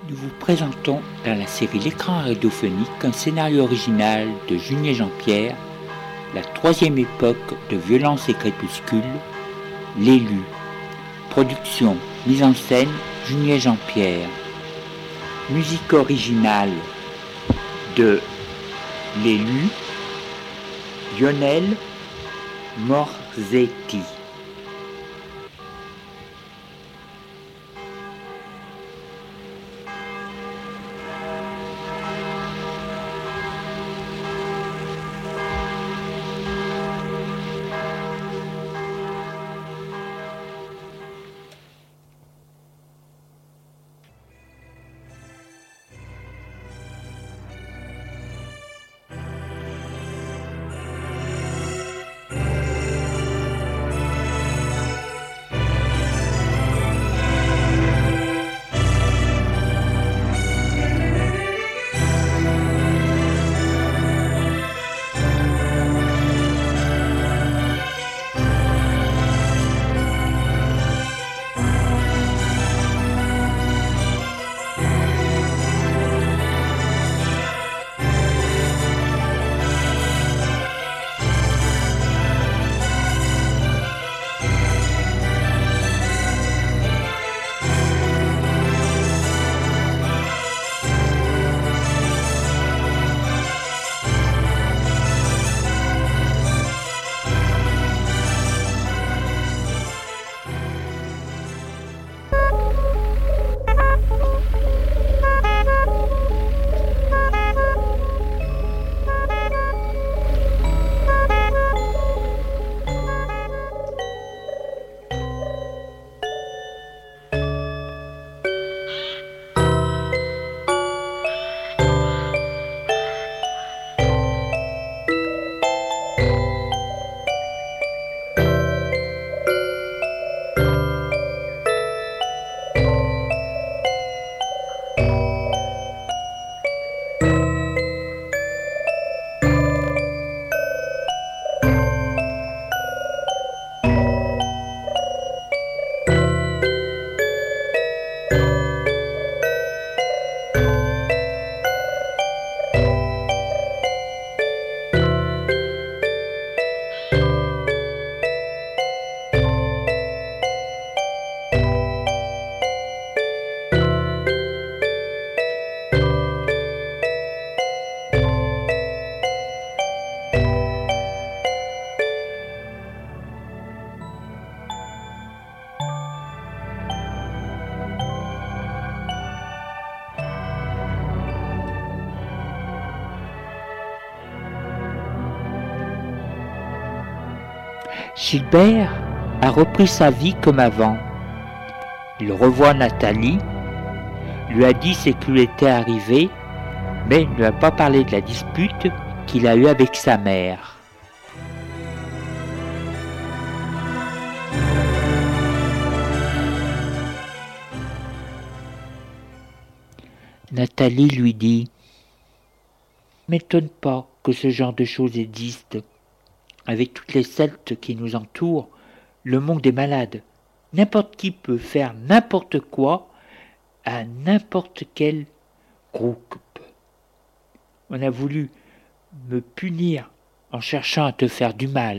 Nous vous présentons dans la série L'écran radiophonique un scénario original de Junier Jean-Pierre, la troisième époque de Violence et Crépuscule, L'élu. Production, mise en scène, Junier Jean-Pierre. Musique originale de L'élu, Lionel Morzetti. Gilbert a repris sa vie comme avant. Il revoit Nathalie, lui a dit ce qui lui était arrivé, mais ne lui a pas parlé de la dispute qu'il a eue avec sa mère. Nathalie lui dit « M'étonne pas que ce genre de choses existe. Avec toutes les sectes qui nous entourent, le monde est malade. N'importe qui peut faire n'importe quoi à n'importe quel groupe. On a voulu me punir en cherchant à te faire du mal. »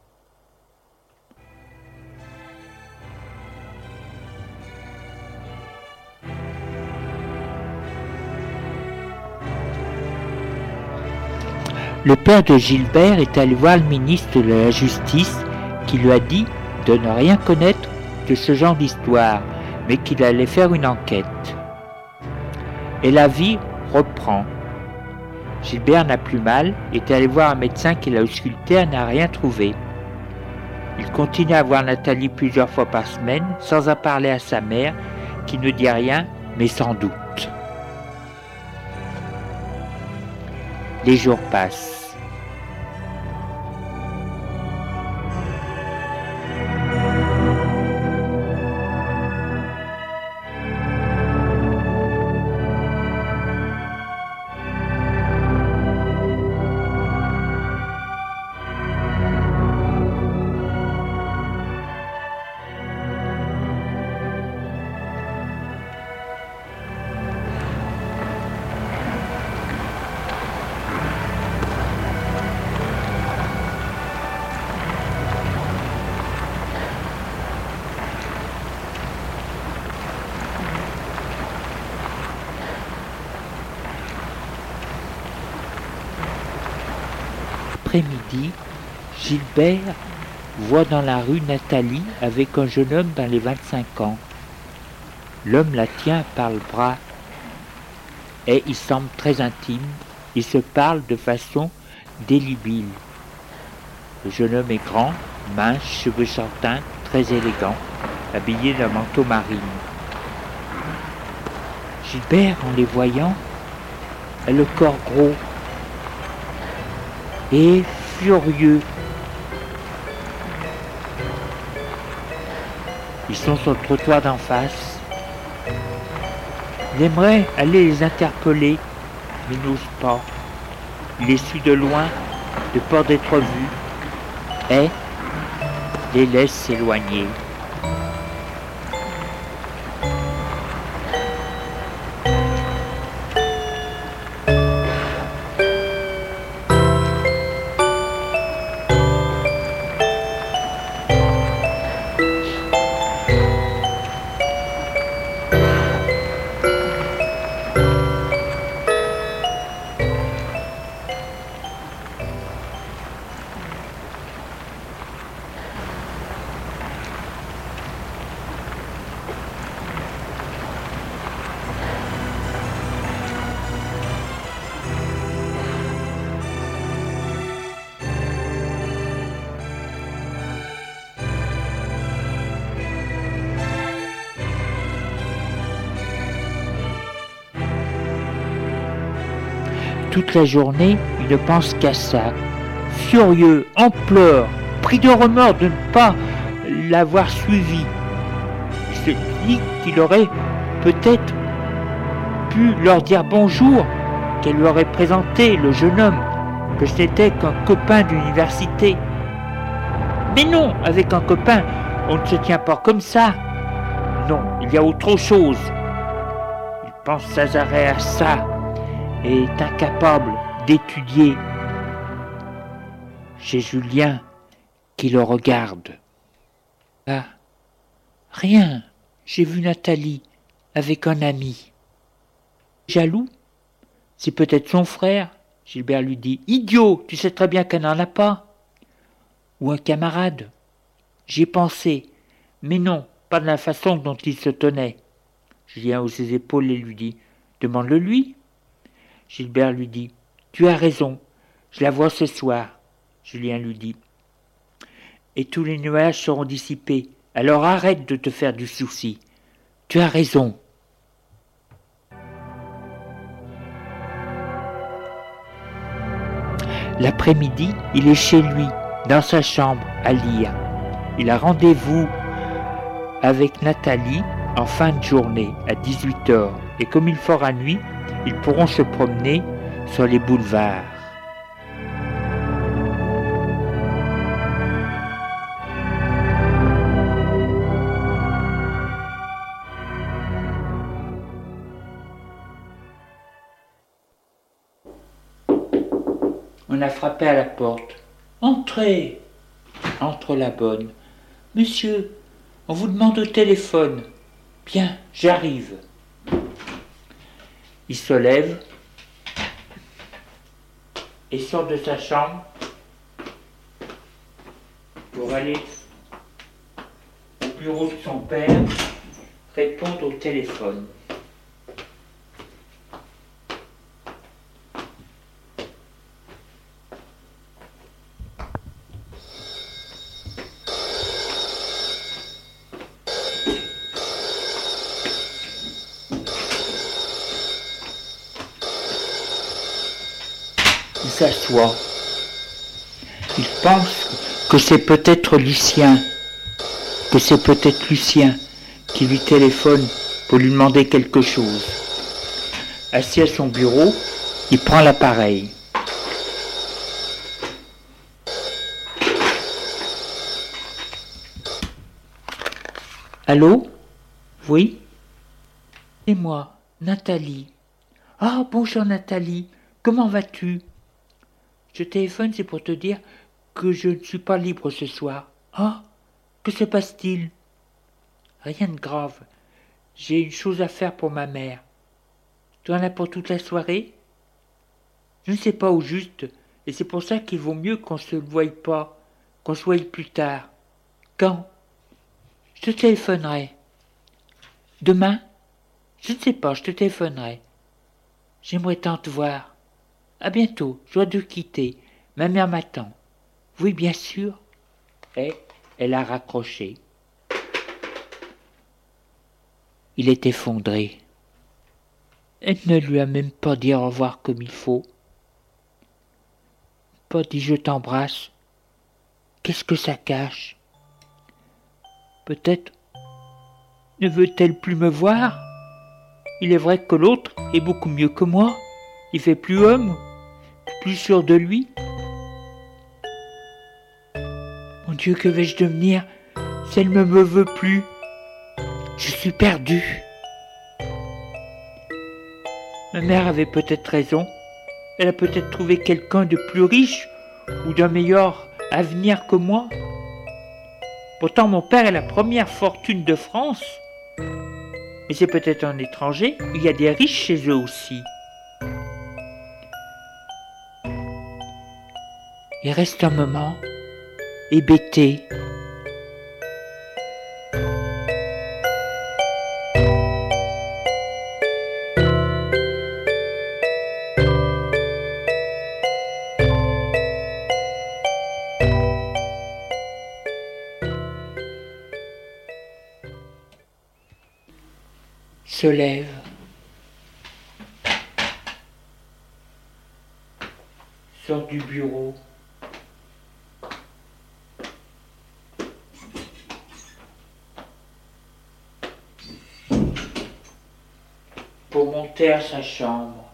Le père de Gilbert est allé voir le ministre de la Justice qui lui a dit de ne rien connaître de ce genre d'histoire, mais qu'il allait faire une enquête. Et la vie reprend. Gilbert n'a plus mal, est allé voir un médecin qui l'a ausculté et n'a rien trouvé. Il continue à voir Nathalie plusieurs fois par semaine, sans en parler à sa mère, qui ne dit rien, mais sans doute. Les jours passent. L'après-midi, Gilbert voit dans la rue Nathalie avec un jeune homme dans les 25 ans. L'homme la tient par le bras et il semble très intime. Ils se parlent de façon délibile. Le jeune homme est grand, mince, cheveux châtains, très élégant, habillé d'un manteau marine. Gilbert, en les voyant, a le corps gros et furieux. Ils sont sur le trottoir d'en face. Il aimerait aller les interpeller, mais n'ose pas. Il les suit de loin, de peur d'être vu, et les laisse s'éloigner. Toute la journée, il ne pense qu'à ça. Furieux, en pleurs, pris de remords de ne pas l'avoir suivi. Il se dit qu'il aurait peut-être pu leur dire bonjour, qu'elle lui aurait présenté le jeune homme, que ce n'était qu'un copain d'université. Mais non, avec un copain, on ne se tient pas comme ça. Non, il y a autre chose. Il pense sans arrêt à ça et est incapable d'étudier. J'ai Julien qui le regarde. Ah, rien, j'ai vu Nathalie avec un ami. Jaloux? C'est peut-être son frère, Gilbert lui dit. Idiot, tu sais très bien qu'elle n'en a pas. Ou un camarade. J'y ai pensé, mais non, pas de la façon dont il se tenait. Julien hausse ses épaules et lui dit, demande-le lui. Gilbert lui dit, tu as raison, je la vois ce soir. Julien lui dit, et tous les nuages seront dissipés, alors arrête de te faire du souci. Tu as raison. L'après-midi, il est chez lui, dans sa chambre, à lire. Il a rendez-vous avec Nathalie en fin de journée, à 18h, et comme il fera nuit, ils pourront se promener sur les boulevards. On a frappé à la porte. « Entrez !» Entre la bonne. « Monsieur, on vous demande au téléphone. »« Bien, j'arrive. » Il se lève et sort de sa chambre pour aller au bureau de son père répondre au téléphone. Il s'assoit. Il pense que c'est peut-être Lucien, qui lui téléphone pour lui demander quelque chose. Assis à son bureau, il prend l'appareil. Allô? Oui? C'est moi, Nathalie. Ah, bonjour Nathalie, comment vas-tu? Je téléphone, c'est pour te dire que je ne suis pas libre ce soir. Ah, que se passe-t-il? Rien de grave. J'ai une chose à faire pour ma mère. Tu en as pour toute la soirée? Je ne sais pas au juste, Et c'est pour ça qu'il vaut mieux qu'on se le voie pas, qu'on se voie plus tard. Quand? Je te téléphonerai. Demain? Je ne sais pas, je te téléphonerai. J'aimerais tant te voir. À bientôt, je dois te quitter. Ma mère m'attend. Oui, bien sûr. Et elle a raccroché. Il est effondré. Elle ne lui a même pas dit au revoir comme il faut. Pas dit je t'embrasse. Qu'est-ce que ça cache? Peut-être ne veut-elle plus me voir? Il est vrai que l'autre est beaucoup mieux que moi. Il fait plus homme, plus sûr de lui. Mon Dieu, que vais-je devenir si elle ne me veut plus? Je suis perdu. Ma mère avait peut-être raison. Elle a peut-être trouvé quelqu'un de plus riche ou d'un meilleur avenir que moi. Pourtant, mon père est la première fortune de France. Mais c'est peut-être un étranger. Il y a des riches chez eux aussi. Il reste un moment, hébété. Se lève. Sort du bureau. Pour monter à sa chambre.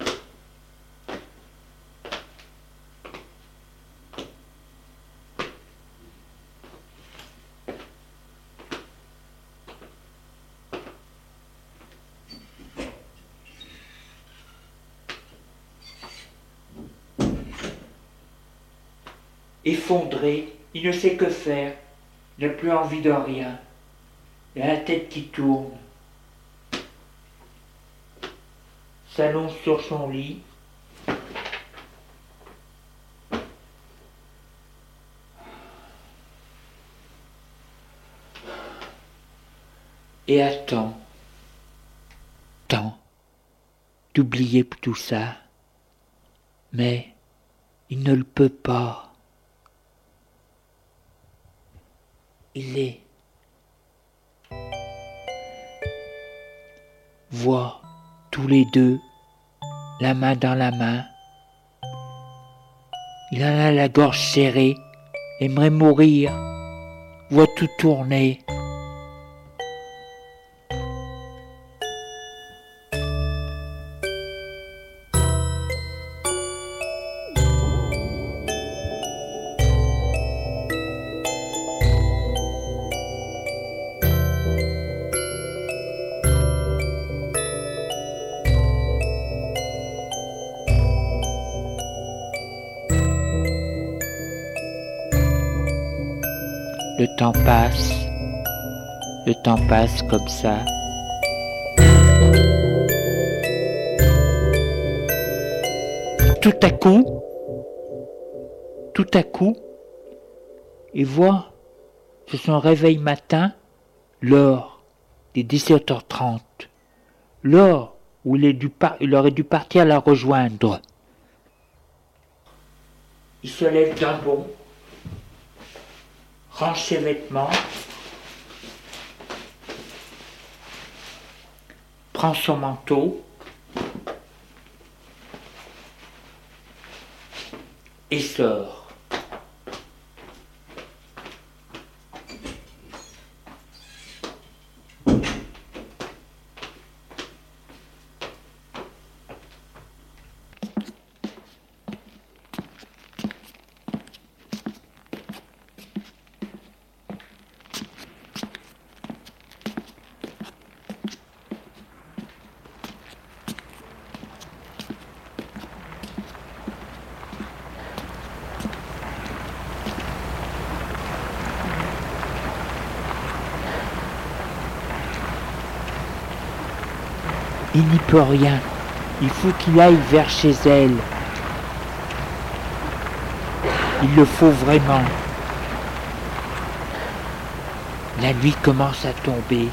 Effondré, il ne sait que faire, il n'a plus envie de rien, il a la tête qui tourne. S'allonge sur son lit. Et attend d'oublier tout ça. Mais il ne le peut pas. Il voit tous les deux, la main dans la main. Il en a la gorge serrée, aimerait mourir, voit tout tourner. Le temps passe comme ça. Tout à coup, il voit sur son réveil matin l'heure des 17h30, l'heure où il aurait dû partir la rejoindre. Il se lève d'un bond, range ses vêtements, prend son manteau et sort. Il n'y peut rien. Il faut qu'il aille vers chez elle. Il le faut vraiment. La nuit commence à tomber.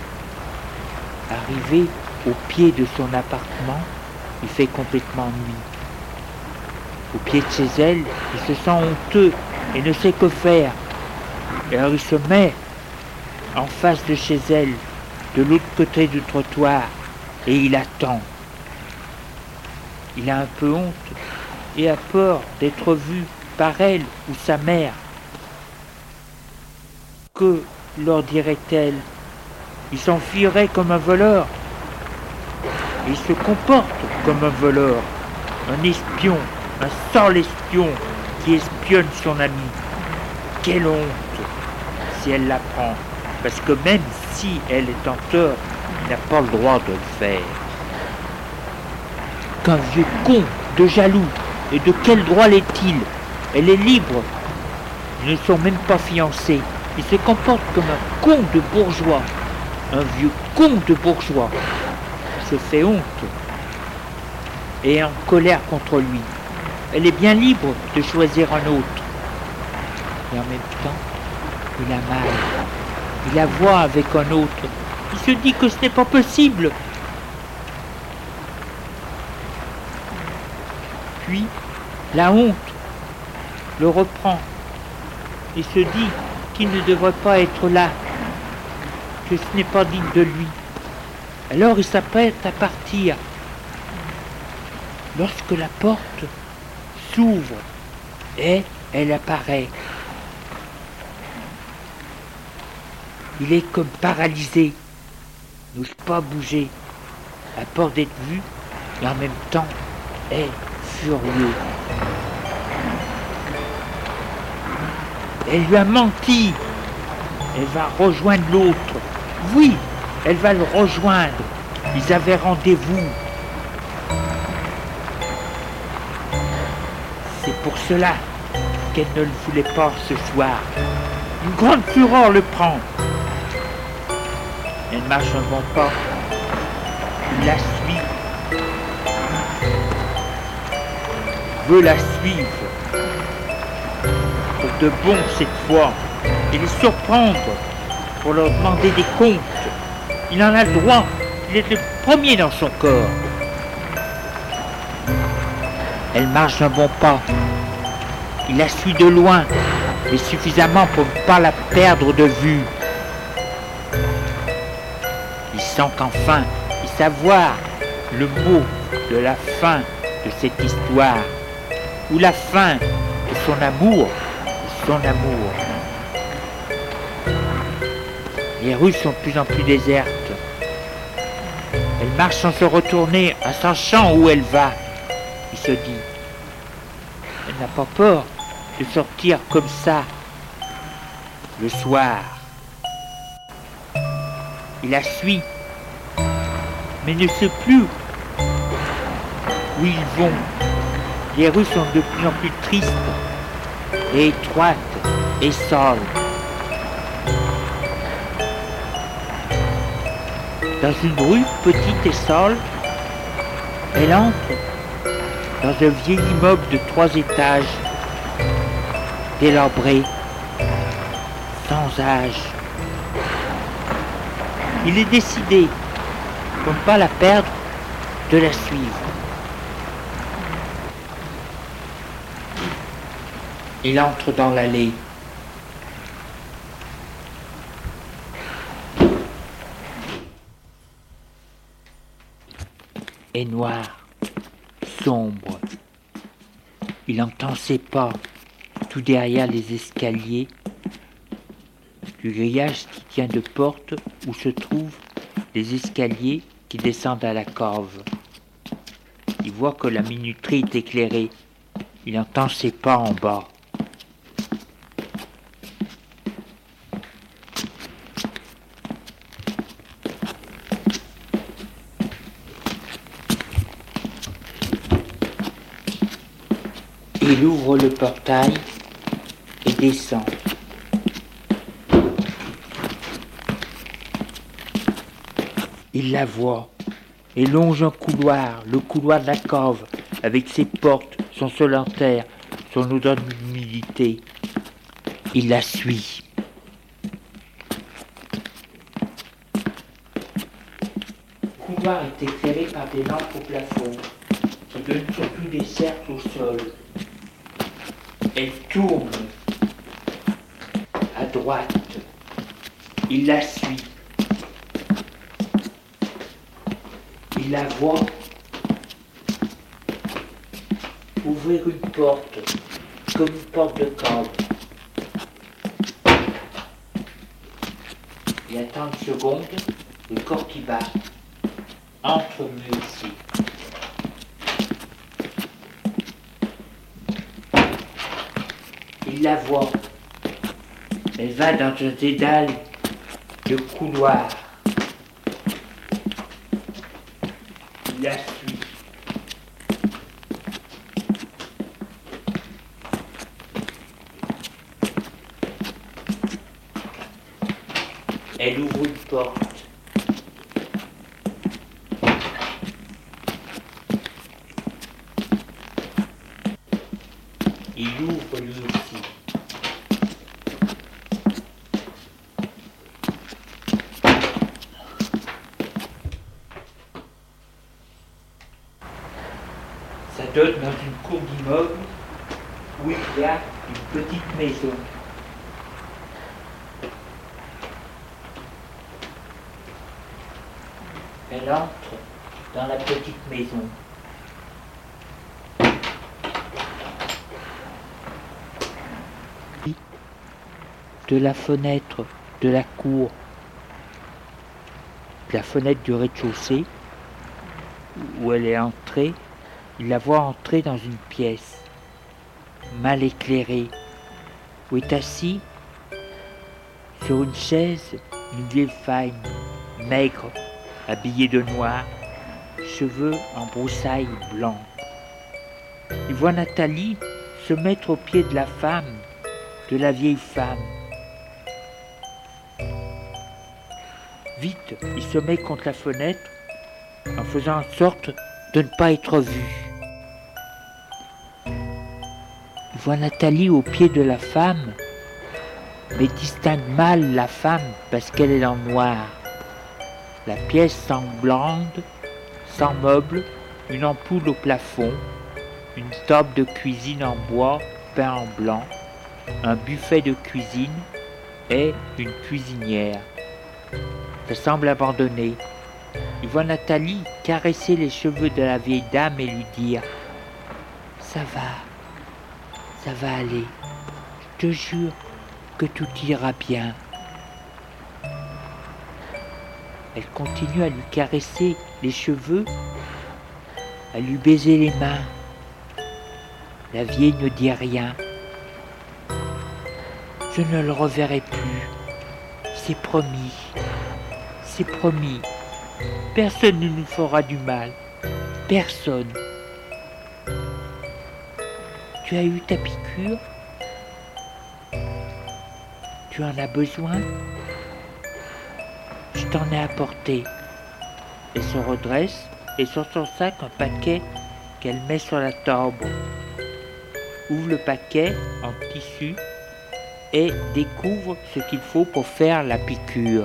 Arrivé au pied de son appartement, il fait complètement nuit. Au pied de chez elle, il se sent honteux et ne sait que faire. Et alors il se met en face de chez elle, de l'autre côté du trottoir, et il attend. Il a un peu honte et a peur d'être vu par elle ou sa mère. Que leur dirait-elle? Il s'enfuirait comme un voleur. Il se comporte comme un voleur, un espion, un sale espion qui espionne son ami. Quelle honte si elle l'apprend, parce que même si elle est en tort, il n'a pas le droit de le faire. Qu'un vieux con de jaloux, et de quel droit l'est-il? Elle est libre. Ils ne sont même pas fiancés. Il se comporte comme un con de bourgeois, un vieux con de bourgeois. Il se fait honte et est en colère contre lui. Elle est bien libre de choisir un autre. Et en même temps, il a mal. Il la voit avec un autre. Il se dit que ce n'est pas possible. Puis, la honte le reprend et se dit qu'il ne devrait pas être là, que ce n'est pas digne de lui. Alors il s'apprête à partir. Lorsque la porte s'ouvre et elle apparaît, il est comme paralysé, n'ose pas bouger, a peur d'être vu et en même temps est furieux. Elle lui a menti. Elle va rejoindre l'autre. Oui, elle va le rejoindre. Ils avaient rendez-vous. C'est pour cela qu'elle ne le voulait pas ce soir. Une grande fureur le prend. Elle marche un bon pas. Il la suit. Veut la suivre. Pour de bon cette fois. Et les surprendre pour leur demander des comptes. Il en a le droit. Il est le premier dans son corps. Elle marche d'un bon pas. Il la suit de loin, mais suffisamment pour ne pas la perdre de vue. Il sent qu'enfin, il savoir le mot de la fin de cette histoire, ou la fin de son amour, Les rues sont de plus en plus désertes. Elle marche sans se retourner, en sachant où elle va. Il se dit, elle n'a pas peur de sortir comme ça, le soir. Il la suit, mais ne sait plus où ils vont. Les rues sont de plus en plus tristes et étroites et sales. Dans une rue petite et sale, elle entre dans un vieil immeuble de 3 étages, délabré, sans âge. Il est décidé, pour ne pas la perdre, de la suivre. Il entre dans l'allée. Est noir, sombre. Il entend ses pas tout derrière les escaliers du grillage qui tient de porte où se trouvent les escaliers qui descendent à la cave. Il voit que la minuterie est éclairée. Il entend ses pas en bas. Il ouvre le portail et descend. Il la voit et longe un couloir, le couloir de la cave, avec ses portes, son solentaire, son odeur d'humidité. Il la suit. Le couloir est éclairé par des lampes au plafond, qui donnent surtout des cercles au sol. Elle tourne à droite. Il la suit. Il la voit ouvrir une porte, comme une porte de camp. Il attend une seconde, le corps qui bat. Entre-nous ici. Il la voit. Elle va dans un dédale de couloir. Il la suit. Elle ouvre une porte. Il ouvre lui aussi. Ça donne dans une cour d'immeuble où il y a une petite maison. Elle entre dans la petite maison. De la fenêtre de la cour, de la fenêtre du rez-de-chaussée, où elle est entrée, il la voit entrer dans une pièce, mal éclairée, où est assis sur une chaise une vieille femme, maigre, habillée de noir, cheveux en broussailles blancs. Il voit Nathalie se mettre au pied de la femme, de la vieille femme. Vite, il se met contre la fenêtre en faisant en sorte de ne pas être vu. Il voit Nathalie au pied de la femme, mais distingue mal la femme parce qu'elle est dans le noir. La pièce semblante, sans meubles, une ampoule au plafond, une table de cuisine en bois peint en blanc, un buffet de cuisine et une cuisinière. Ça semble abandonné. Il voit Nathalie caresser les cheveux de la vieille dame et lui dire « Ça va aller, je te jure que tout ira bien. » Elle continue à lui caresser les cheveux, à lui baiser les mains. La vieille ne dit rien. « Je ne le reverrai plus, c'est promis. C'est promis, personne ne nous fera du mal, personne. Tu as eu ta piqûre? Tu en as besoin? Je t'en ai apporté. » Elle se redresse et sort son sac un paquet qu'elle met sur la table. Ouvre le paquet en tissu et découvre ce qu'il faut pour faire la piqûre.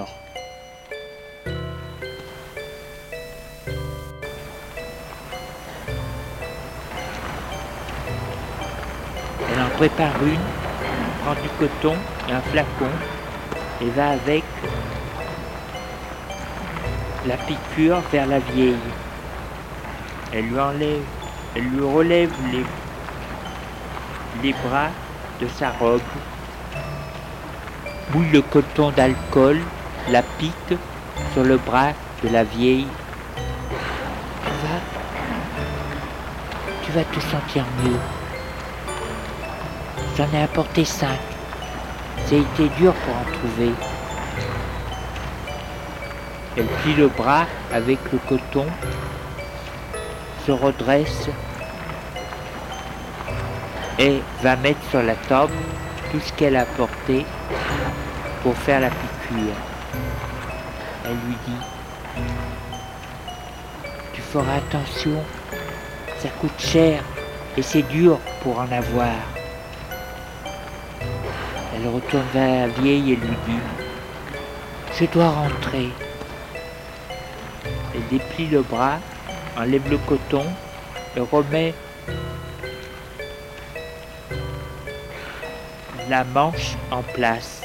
Elle en prépare une, prend du coton et un flacon et va avec la piqûre vers la vieille. Elle lui relève les bras de sa robe, mouille le coton d'alcool, la pique sur le bras de la vieille. Tu vas te sentir mieux. J'en ai apporté 5. Ça a été dur pour en trouver. Elle plie le bras avec le coton, se redresse et va mettre sur la table tout ce qu'elle a apporté pour faire la piqûre. Elle lui dit « Tu feras attention, ça coûte cher et c'est dur pour en avoir. » Il retourne vers la vieille et lui dit « Je dois rentrer ». Elle déplie le bras, enlève le coton et remet la manche en place.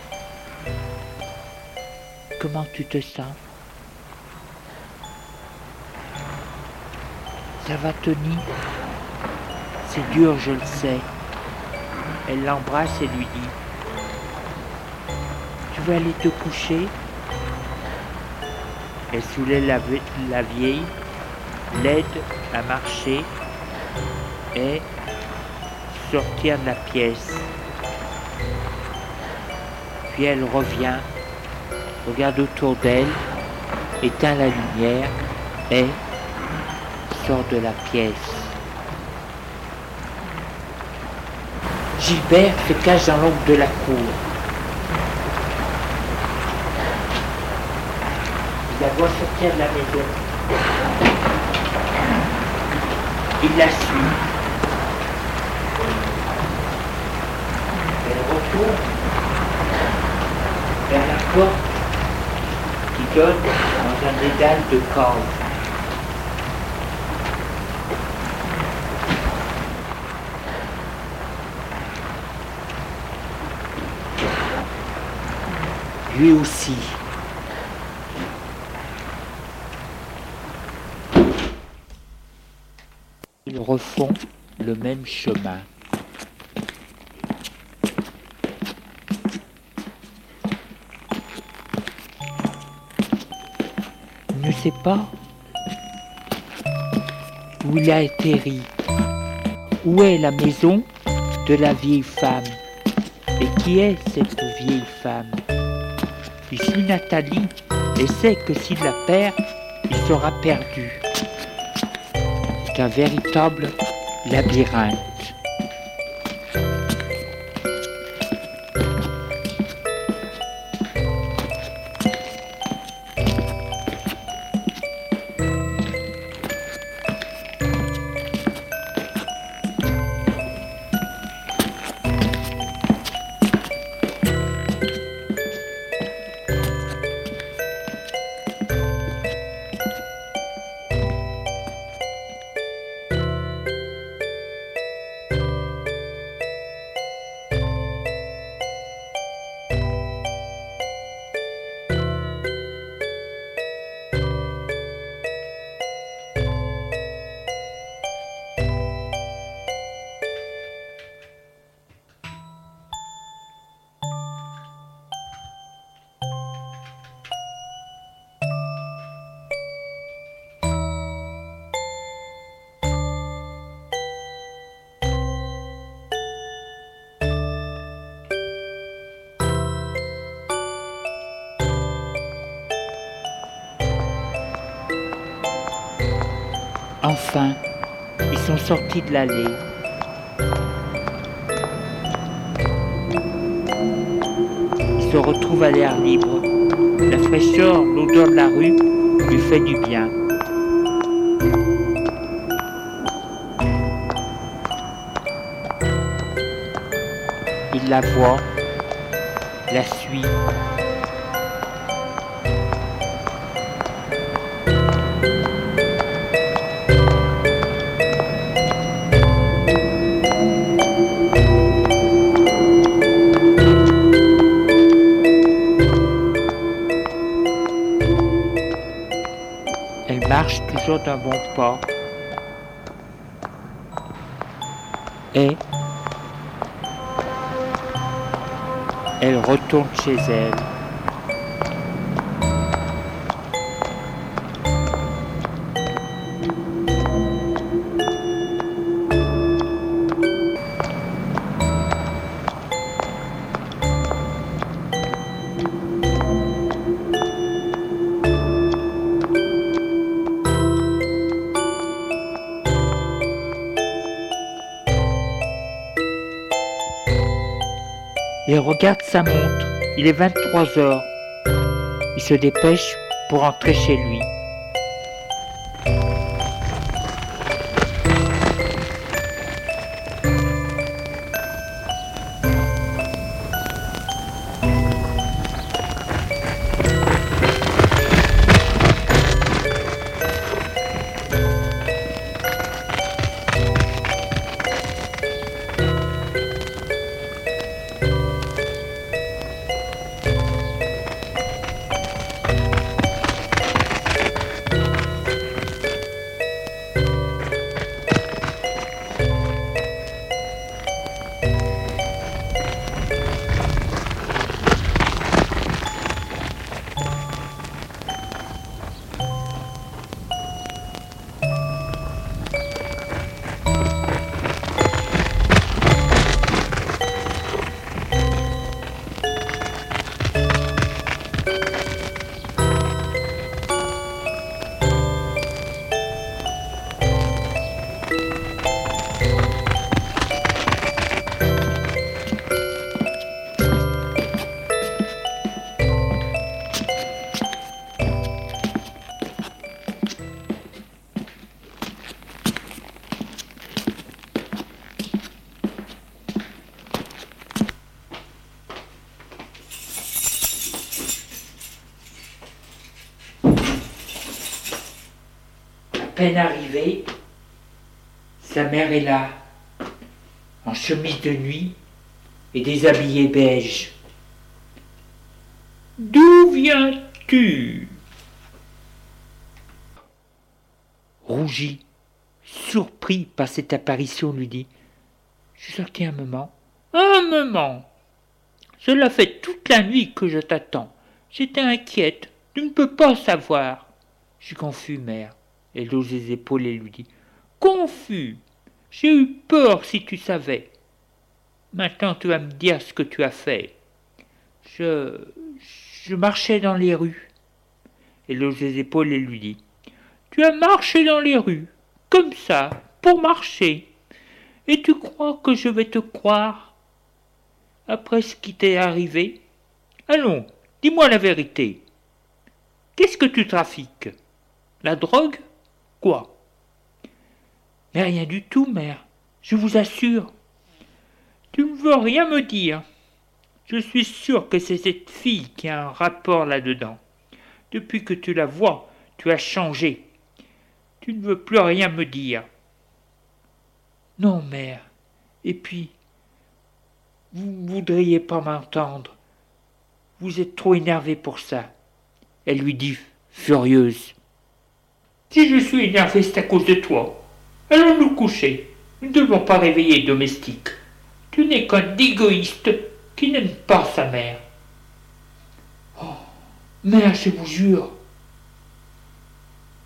« Comment tu te sens ? » « Ça va, Tony ? C'est dur, je le sais. » Elle l'embrasse et lui dit « Tu veux aller te coucher ?» Elle soulève la vieille, l'aide à marcher et sortir de la pièce. Puis elle revient, regarde autour d'elle, éteint la lumière et sort de la pièce. Gilbert se cache dans l'ombre de la cour. Il la voit sortir de la maison. Il la suit. Elle retourne vers la porte qui donne dans un dédale de cave. Lui aussi. Ils refont le même chemin. Il ne sait pas où il a atterri. Où est la maison de la vieille femme? Et qui est cette vieille femme? Il suit Nathalie et sait que s'il la perd, il sera perdu. C'est un véritable labyrinthe. Enfin, ils sont sortis de l'allée. Ils se retrouvent à l'air libre. La fraîcheur, l'odeur de la rue lui fait du bien. Il la voit, la suit. Elle marche toujours d'un bon pas. Et elle retourne chez elle. Il regarde sa montre, il est 23 heures. Il se dépêche pour rentrer chez lui. peine arrivé, sa mère est là, en chemise de nuit et déshabillée beige. « D'où viens-tu » Rougis, surpris par cette apparition, lui dit « Je suis sorti un moment. »« Un moment ! Cela fait toute la nuit que je t'attends. J'étais inquiète, tu ne peux pas savoir. » « Je suis confus, mère. » Elle hausse les épaules et lui dit « Confus. J'ai eu peur si tu savais. Maintenant tu vas me dire ce que tu as fait. » Je marchais dans les rues. Elle hausse les épaules et lui dit « Tu as marché dans les rues, comme ça, pour marcher. Et tu crois que je vais te croire après ce qui t'est arrivé? Allons, dis-moi la vérité. Qu'est-ce que tu trafiques? La drogue? Quoi? » « Mais rien du tout, mère, je vous assure. »« Tu ne veux rien me dire. Je suis sûr que c'est cette fille qui a un rapport là-dedans. Depuis que tu la vois, tu as changé. Tu ne veux plus rien me dire. »« Non, mère. Et puis, vous ne voudriez pas m'entendre. Vous êtes trop énervée pour ça. » Elle lui dit, furieuse. « Si je suis énervée, c'est à cause de toi. Allons nous coucher. Nous ne devons pas réveiller les domestiques. Tu n'es qu'un égoïste qui n'aime pas sa mère. »« Oh, mère, je vous jure. »« Non. »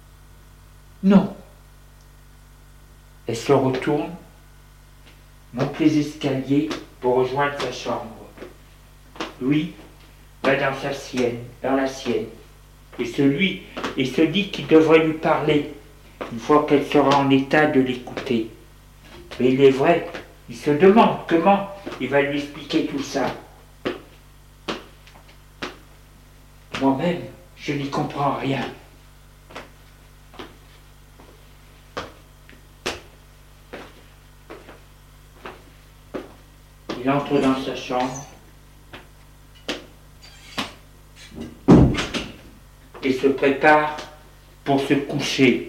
Elle se retourne, monte les escaliers pour rejoindre sa chambre. Lui va dans la sienne, et se dit qu'il devrait lui parler une fois qu'elle sera en état de l'écouter. Mais il est vrai, il se demande comment il va lui expliquer tout ça. Moi-même, je n'y comprends rien. Il entre dans sa chambre et se prépare pour se coucher.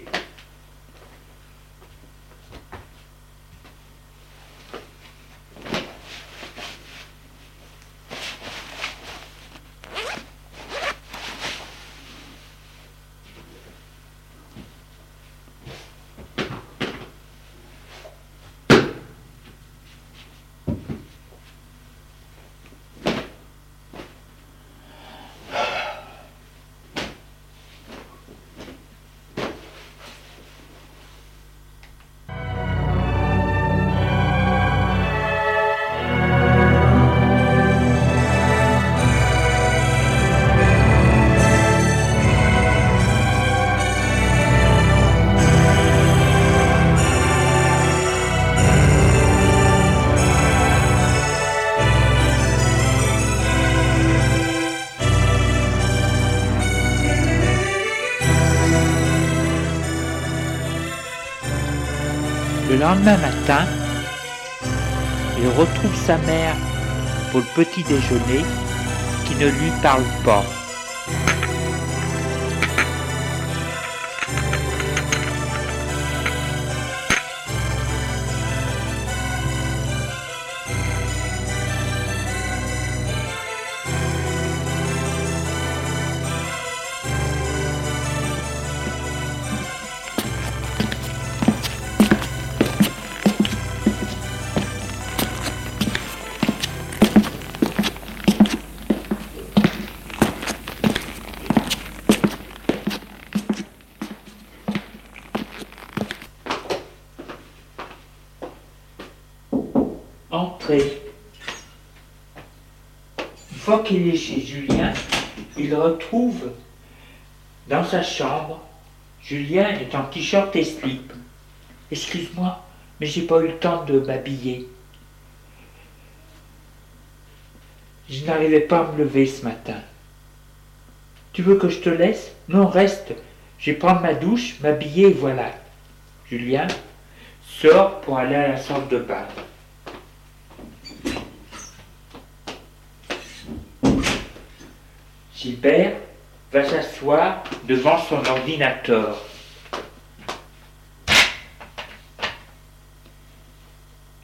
Le lendemain matin, il retrouve sa mère pour le petit déjeuner qui ne lui parle pas. Entrée. Une fois qu'il est chez Julien, il retrouve dans sa chambre, Julien est en t-shirt et slip. « Excuse-moi, mais j'ai pas eu le temps de m'habiller. Je n'arrivais pas à me lever ce matin. Tu veux que je te laisse? Non, reste. Je vais prendre ma douche, m'habiller et voilà. » Julien sort pour aller à la salle de bain. Gilbert va s'asseoir devant son ordinateur.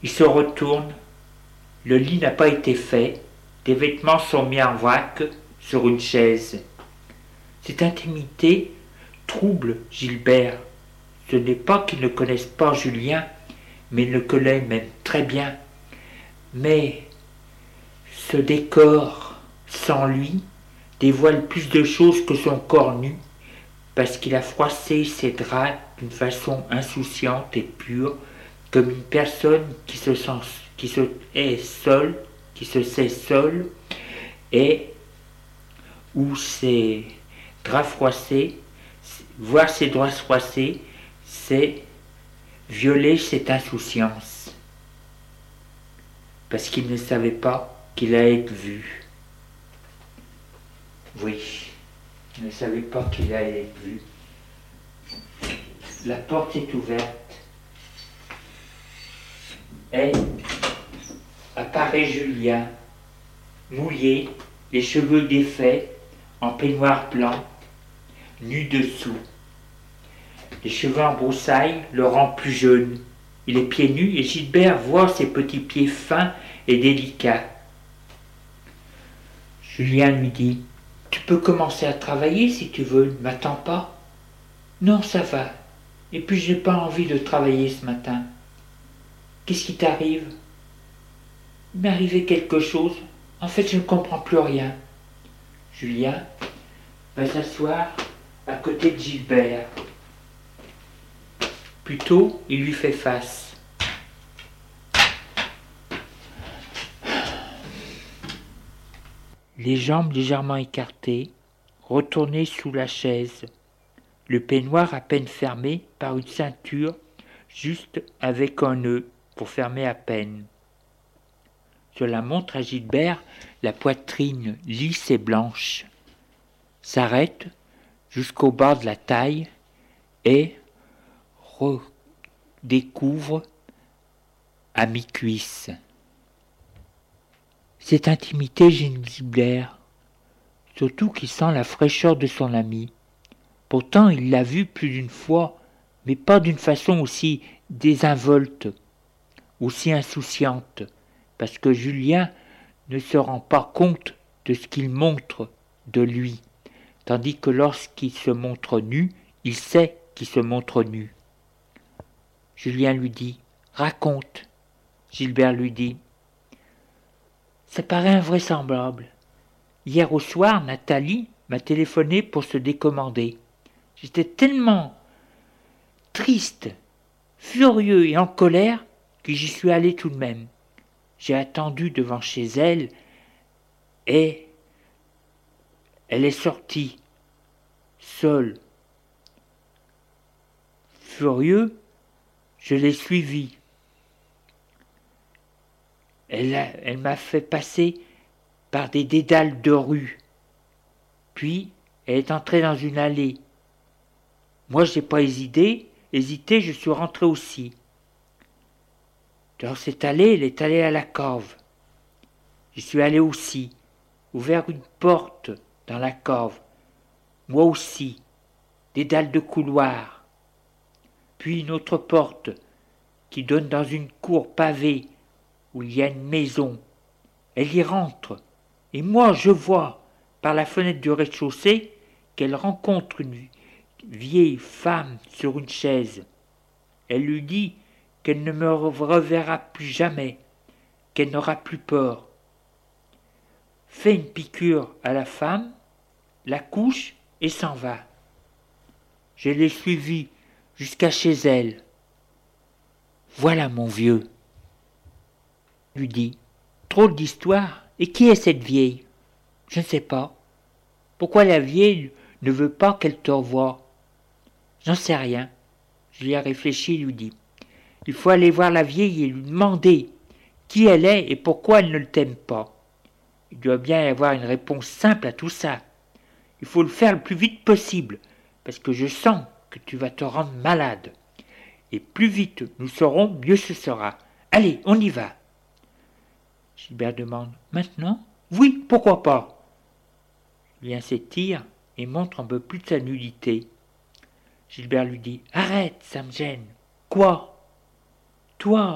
Il se retourne. Le lit n'a pas été fait. Des vêtements sont mis en vrac sur une chaise. Cette intimité trouble Gilbert. Ce n'est pas qu'ils ne connaissent pas Julien, mais ils le connaissent même très bien. Mais ce décor, sans lui, dévoile plus de choses que son corps nu, parce qu'il a froissé ses draps d'une façon insouciante et pure, comme une personne qui se sait seule, et où ses draps froissés, voir ses draps froissés, c'est violer cette insouciance, parce qu'il ne savait pas qu'il allait être vu. Oui, il ne savait pas qu'il allait être vu. La porte est ouverte et apparaît Julien, mouillé, les cheveux défaits, en peignoir blanc, nu dessous. Les cheveux en broussailles le rendent plus jeune. Il est pieds nus et Gilbert voit ses petits pieds fins et délicats. Julien lui dit: « Tu peux commencer à travailler si tu veux, ne m'attends pas. »« Non, ça va. Et puis j'ai pas envie de travailler ce matin. »« Qu'est-ce qui t'arrive ?»« Il m'est arrivé quelque chose. En fait, je ne comprends plus rien. » Julien va s'asseoir à côté de Gilbert. Plutôt, il lui fait face. Les jambes légèrement écartées, retournées sous la chaise, le peignoir à peine fermé par une ceinture juste avec un nœud pour fermer à peine. Cela montre à Gilbert la poitrine lisse et blanche, s'arrête jusqu'au bas de la taille et redécouvre à mi-cuisse. Cette intimité gêne Gilbert, surtout qu'il sent la fraîcheur de son ami. Pourtant, il l'a vu plus d'une fois, mais pas d'une façon aussi désinvolte, aussi insouciante, parce que Julien ne se rend pas compte de ce qu'il montre de lui, tandis que lorsqu'il se montre nu, il sait qu'il se montre nu. Julien lui dit: « Raconte. » Gilbert lui dit: « Ça paraît invraisemblable. Hier au soir, Nathalie m'a téléphoné pour se décommander. J'étais tellement triste, furieux et en colère que j'y suis allé tout de même. J'ai attendu devant chez elle et elle est sortie, seule. Furieux, je l'ai suivie. Elle m'a fait passer par des dédales de rue. Puis, elle est entrée dans une allée. Moi, je n'ai pas hésité, je suis rentré aussi. Dans cette allée, elle est allée à la cave. J'y suis allé aussi, ouvert une porte dans la cave. Moi aussi, des dalles de couloir. Puis une autre porte qui donne dans une cour pavée où il y a une maison. Elle y rentre, et moi je vois, par la fenêtre du rez-de-chaussée, qu'elle rencontre une vieille femme sur une chaise. Elle lui dit qu'elle ne me reverra plus jamais, qu'elle n'aura plus peur. Fait une piqûre à la femme, la couche et s'en va. Je l'ai suivie jusqu'à chez elle. Voilà mon vieux. Lui dit: trop d'histoire. Et qui est cette vieille? Je ne sais pas. Pourquoi la vieille ne veut pas qu'elle te revoie? J'en sais rien. Je lui ai réfléchi et lui dit: il faut aller voir la vieille et lui demander qui elle est et pourquoi elle ne t'aime pas. Il doit bien y avoir une réponse simple à tout ça. Il faut le faire le plus vite possible, parce que je sens que tu vas te rendre malade. Et plus vite nous saurons, mieux ce sera. Allez, on y va. Gilbert demande: maintenant? Oui, pourquoi pas? Julien s'étire et montre un peu plus de sa nudité. Gilbert lui dit: arrête, ça me gêne. Quoi? Toi,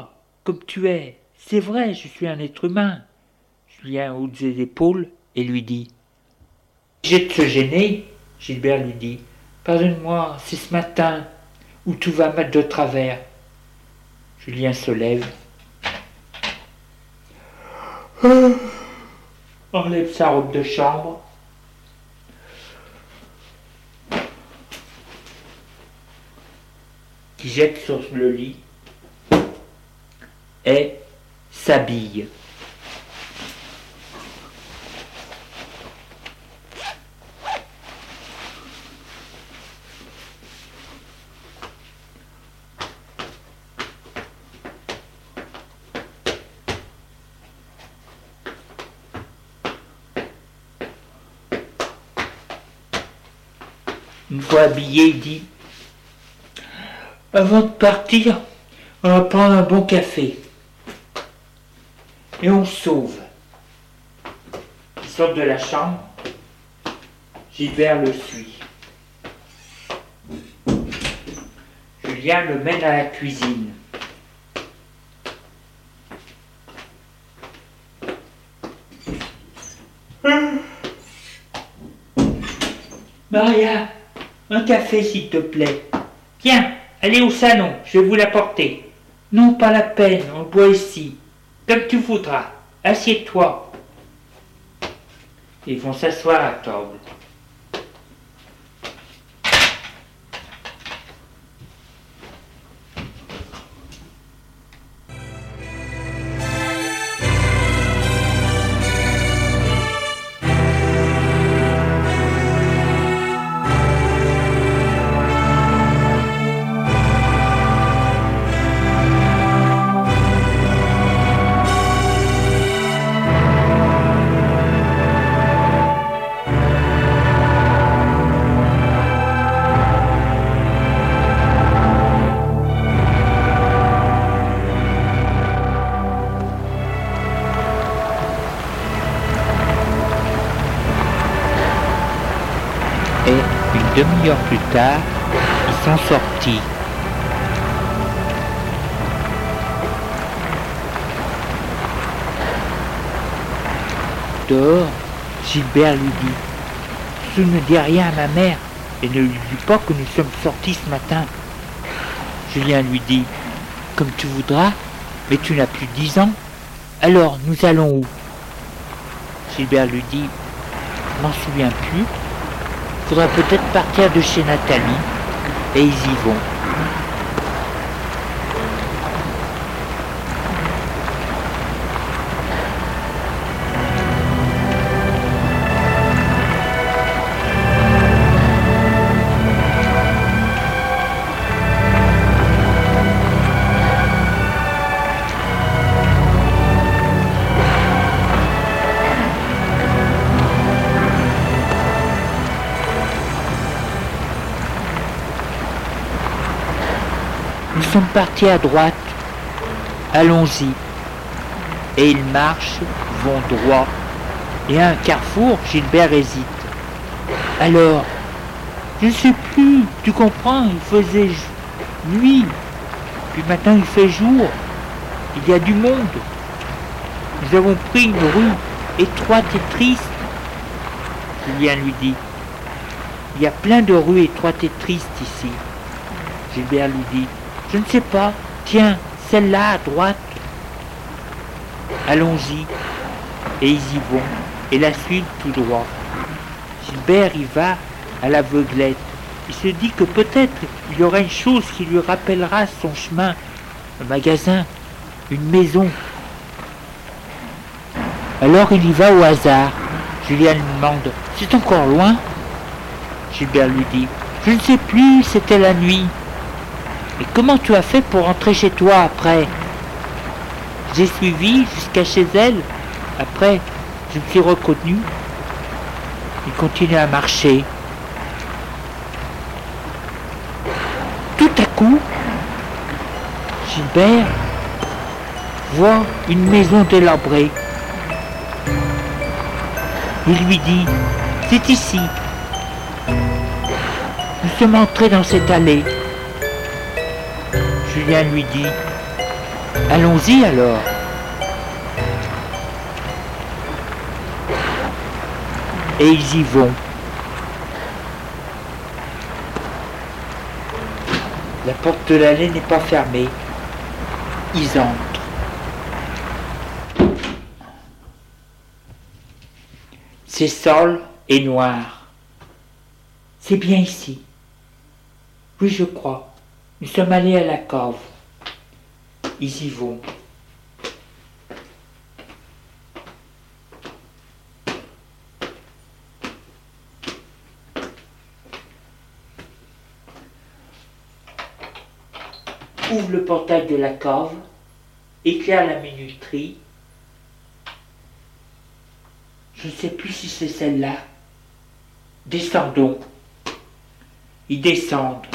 comme tu es. C'est vrai, je suis un être humain. » Julien hausse les épaules et lui dit. « J'ai de se gêner. » Gilbert lui dit. « Pardonne-moi, c'est ce matin où tout va mettre de travers. » Julien se lève. Enlève sa robe de chambre. Qui jette sur le lit et s'habille. Une fois habillé, il dit « Avant de partir, on va prendre un bon café. Et on se sauve. » Il sort de la chambre. Gilbert le suit. Julien le mène à la cuisine. « Maria, un café s'il te plaît. Tiens, allez au salon, je vais vous l'apporter. »« Non, pas la peine, on boit ici. Comme tu voudras. Assieds-toi. » Ils vont s'asseoir à table. Une demi-heure plus tard, ils sont sortis. Dehors, Gilbert lui dit « Tu ne dis rien à ma mère et ne lui dis pas que nous sommes sortis ce matin. » Julien lui dit « Comme tu voudras, mais tu n'as plus 10 ans. Alors, nous allons où ?» Gilbert lui dit « Je m'en souviens plus. Faudra peut-être partir de chez Nathalie. » Et ils y vont. Nous sommes partis à droite, allons-y. Et ils marchent, vont droit. Et à un carrefour, Gilbert hésite. Alors, je ne sais plus, tu comprends, il faisait nuit, puis maintenant il fait jour, il y a du monde. Nous avons pris une rue étroite et triste. Julien lui dit, il y a plein de rues étroites et tristes ici. Gilbert lui dit, je ne sais pas, tiens, celle-là à droite. Allons-y. Et ils y vont, et la suivent tout droit. Gilbert y va à l'aveuglette. Il se dit que peut-être il y aura une chose qui lui rappellera son chemin. Un magasin, une maison. Alors il y va au hasard. Julien lui demande, c'est encore loin? Gilbert lui dit, je ne sais plus, c'était la nuit. Mais comment tu as fait pour rentrer chez toi après? J'ai suivi jusqu'à chez elle. Après, je me suis reconnu. Il continue à marcher. Tout à coup, Gilbert voit une maison délabrée. Il lui dit, c'est ici. Nous sommes entrés dans cette allée. Julien lui dit, Allons-y alors. Et ils y vont. La porte de l'allée n'est pas fermée. Ils entrent. C'est sol et noir. C'est bien ici. Oui, je crois. Nous sommes allés à la cave. Ils y vont. Ouvre le portail de la cave, éclaire la minuterie. Je ne sais plus si c'est celle-là. Descendons. Ils descendent.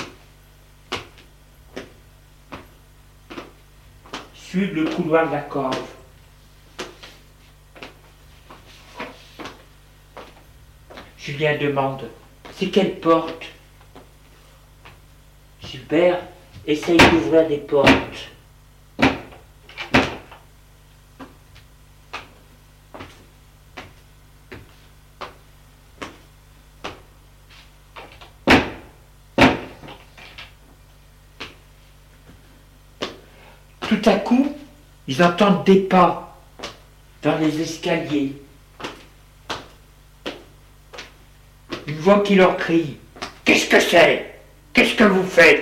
Suivent le couloir de la cave. Julien demande, c'est quelle porte? Gilbert essaye d'ouvrir des portes. Tout à coup, ils entendent des pas dans les escaliers. Une voix qui leur crie « Qu'est-ce que c'est? Qu'est-ce que vous faites ?»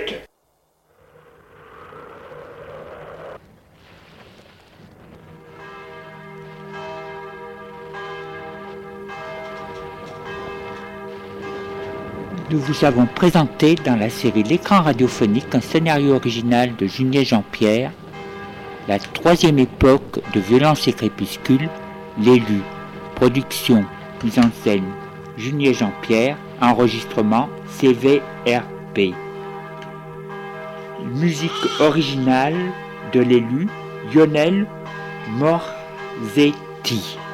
Nous vous avons présenté dans la série L'écran radiophonique un scénario original de Junier Jean-Pierre, la troisième époque de Violence et Crépuscule, L'élu, production, mise en scène, Junier Jean-Pierre, enregistrement CVRP. Musique originale de L'élu, Lionel Morzetti.